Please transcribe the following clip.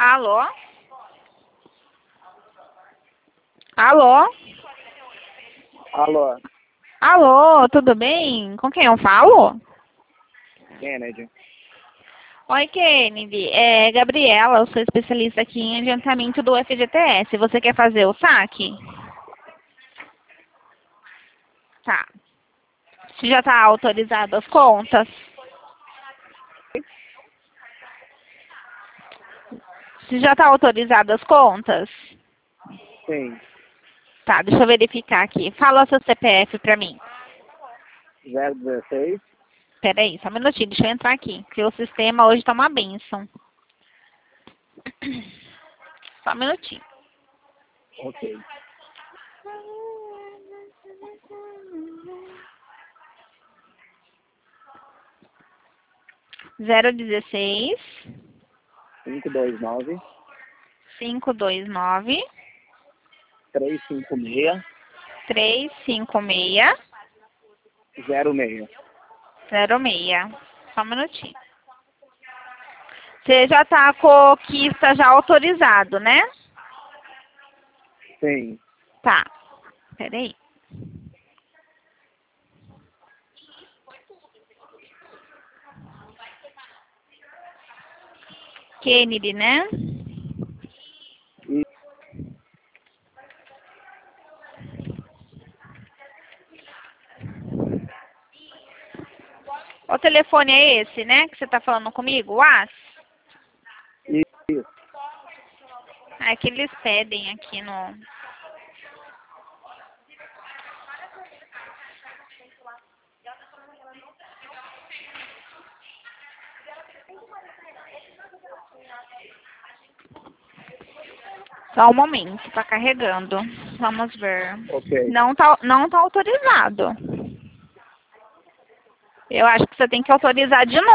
Alô? Alô? Alô, Alô, tudo bem? Com quem eu falo? Kennedy. Oi, Kennedy. É Gabriela, eu sou especialista aqui em adiantamento do FGTS. Você quer fazer o saque? Tá. Você já está autorizado as contas? Você já está autorizado as contas? Sim, Tá, deixa eu verificar aqui. Fala o seu CPF pra mim. 016. Peraí, só um minutinho, deixa eu entrar aqui. Porque o sistema hoje tá uma bênção. Só um minutinho. Ok. 016 529 529 356 356 06. 06. Só um minutinho. Você já tá com o Kista já autorizado, né? Sim. Tá. Peraí. Kennedy, né? E O telefone é esse, né? Que você tá falando comigo? O AS? isso. É que eles pedem aqui no... Só um momento, tá carregando. Vamos ver. Ok. Não tá autorizado. Eu acho que você tem que autorizar de novo.